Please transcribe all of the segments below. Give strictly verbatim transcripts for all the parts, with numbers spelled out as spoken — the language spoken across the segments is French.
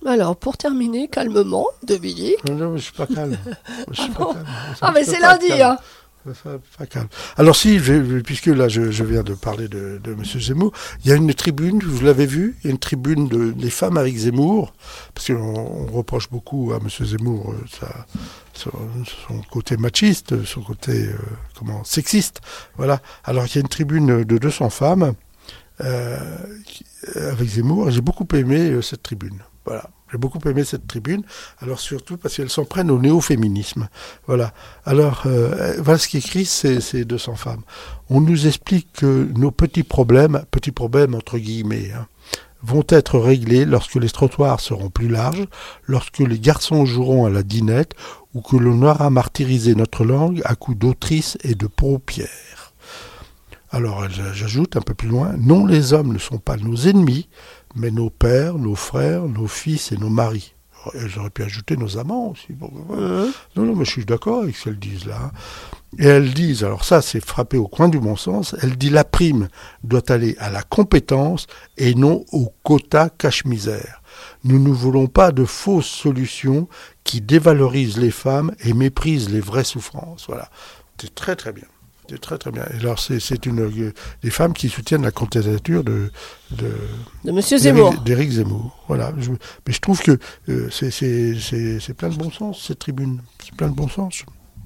Alors, pour terminer, calmement, Dominique. Non, non, mais je suis pas calme. Je suis Ah, pas bon calme. Ah, mais c'est lundi, hein. Pas, pas calme. Alors si, je, puisque là je, je viens de parler de, de M. Zemmour, il y a une tribune, vous l'avez vu, il y a une tribune de, des femmes avec Zemmour, parce qu'on on reproche beaucoup à M. Zemmour euh, sa, son, son côté machiste, son côté euh, comment sexiste. Voilà. Alors il y a une tribune de deux cents femmes euh, qui, avec Zemmour, et j'ai beaucoup aimé euh, cette tribune. Voilà. J'ai beaucoup aimé cette tribune, alors surtout parce qu'elles s'en prennent au néo-féminisme. Voilà. Alors, euh, voilà ce qu'écrit ces, ces deux cents femmes. On nous explique que nos petits problèmes, petits problèmes entre guillemets, hein, vont être réglés lorsque les trottoirs seront plus larges, lorsque les garçons joueront à la dinette, ou que l'on aura martyrisé notre langue à coups d'autrices et de paupières. Alors, j'ajoute un peu plus loin, non, les hommes ne sont pas nos ennemis, mais nos pères, nos frères, nos fils et nos maris. J'aurais pu ajouter nos amants aussi. Bon, euh, non, non, mais je suis d'accord avec ce qu'elles disent là. Et elles disent, alors ça c'est frappé au coin du bon sens, elles disent la prime doit aller à la compétence et non au quota cache-misère. Nous ne voulons pas de fausses solutions qui dévalorisent les femmes et méprisent les vraies souffrances. Voilà, c'est très très bien. C'est très très bien. Et alors c'est, c'est une euh, des femmes qui soutiennent la candidature de de, de Monsieur Zemmour, d'Éric Zemmour. Voilà. Je, mais je trouve que euh, c'est, c'est c'est c'est plein de bon sens cette tribune. C'est plein de bon sens.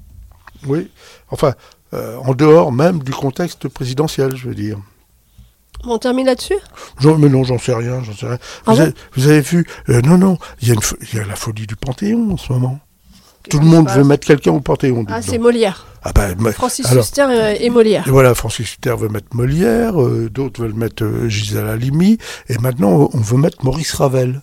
Oui. Enfin, euh, en dehors même du contexte présidentiel, je veux dire. On termine là-dessus ? J'en, mais non, j'en sais rien, j'en sais rien. Ah vous, bon avez, vous avez vu euh, Non, non, il y a une il y a la folie du Panthéon en ce moment. Tout le monde veut mettre quelqu'un au Panthéon. Ah, c'est Molière. Ah ben, Francis alors, Huster et Molière. Et voilà, Francis Huster veut mettre Molière, euh, d'autres veulent mettre euh, Gisèle Halimi, et maintenant on veut mettre Maurice Ravel.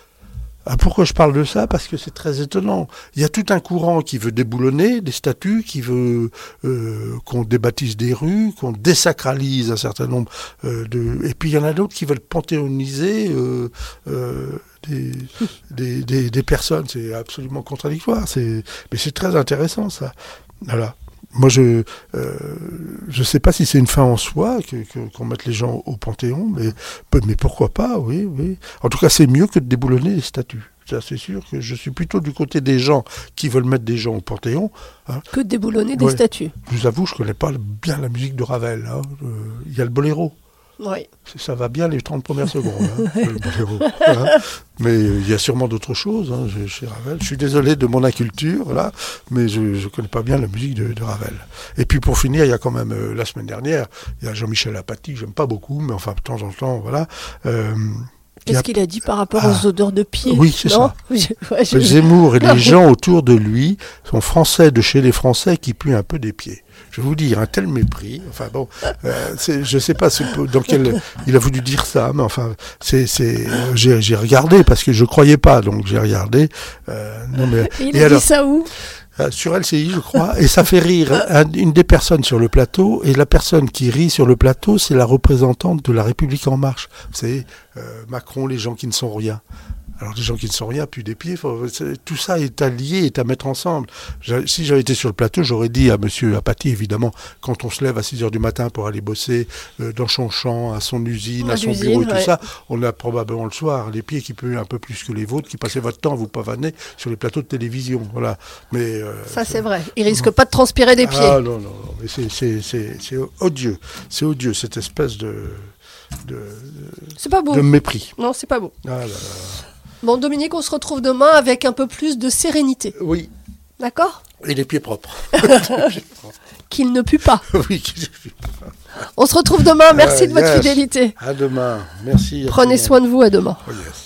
Ah, pourquoi je parle de ça ? Parce que c'est très étonnant. Il y a tout un courant qui veut déboulonner des statues, qui veut euh, qu'on débaptise des rues, qu'on désacralise un certain nombre euh, de... Et puis il y en a d'autres qui veulent panthéoniser euh, euh, des, des, des, des personnes. C'est absolument contradictoire. C'est... Mais c'est très intéressant, ça. Voilà. Moi, je euh, je sais pas si c'est une fin en soi que, que, qu'on mette les gens au Panthéon, mais, mais pourquoi pas, oui, oui. En tout cas, c'est mieux que de déboulonner les statues. Ça, c'est sûr que je suis plutôt du côté des gens qui veulent mettre des gens au Panthéon. Hein. Que de déboulonner des ouais. statues. Je vous avoue, je connais pas bien la musique de Ravel. Hein. Euh, il y a le boléro. Oui. Ça va bien les trente premières secondes, hein, le boléro, hein. Mais il euh, y a sûrement d'autres choses hein, chez Ravel. Je suis désolé de mon inculture, là, mais je ne connais pas bien la musique de, de Ravel. Et puis pour finir, il y a quand même, euh, la semaine dernière, il y a Jean-Michel Apathy, que j'aime pas beaucoup, mais enfin, de temps en temps, voilà. Euh, Qu'est-ce a... qu'il a dit par rapport ah, aux odeurs de pied ? Oui, c'est non ça. je, ouais, je... Zemmour et les gens autour de lui sont français de chez les Français qui puent un peu des pieds. Je vais vous dire, un tel mépris, enfin bon, euh, c'est, je ne sais pas ce, dans quel... Il a voulu dire ça, mais enfin, c'est, c'est, euh, j'ai, j'ai regardé, parce que je ne croyais pas, donc j'ai regardé. Euh, non mais, et il et a alors, dit ça où ? euh, Sur L C I, je crois, et ça fait rire un, une des personnes sur le plateau, et la personne qui rit sur le plateau, c'est la représentante de La République En Marche. Vous savez, euh, Macron, les gens qui ne sont rien. Alors, les gens qui ne sont rien, puis des pieds, faut, tout ça est à lier, est à mettre ensemble. J'ai, si j'avais été sur le plateau, j'aurais dit à monsieur Apathy, évidemment, quand on se lève à six heures du matin pour aller bosser euh, dans son champ, à son usine, à, à son bureau et tout ouais. ça, on a probablement le soir les pieds qui puent un peu plus que les vôtres, qui passaient votre temps à vous pavaner sur les plateaux de télévision. Voilà. Mais, euh, ça, c'est, c'est vrai. Ils risquent pas de transpirer des pieds. Ah non, non, non. Mais c'est, c'est, c'est, c'est odieux. C'est odieux, cette espèce de... de c'est pas beau. De mépris. Non, c'est pas beau. Ah là là. Bon, Dominique, on se retrouve demain avec un peu plus de sérénité. Oui. D'accord ? Et les pieds propres. Qu'il ne pue pas. Oui, qu'il ne pue pas. On se retrouve demain. Merci uh, de votre yes. fidélité. À demain. Merci. À Prenez soin de vous. À demain. Oh, yes.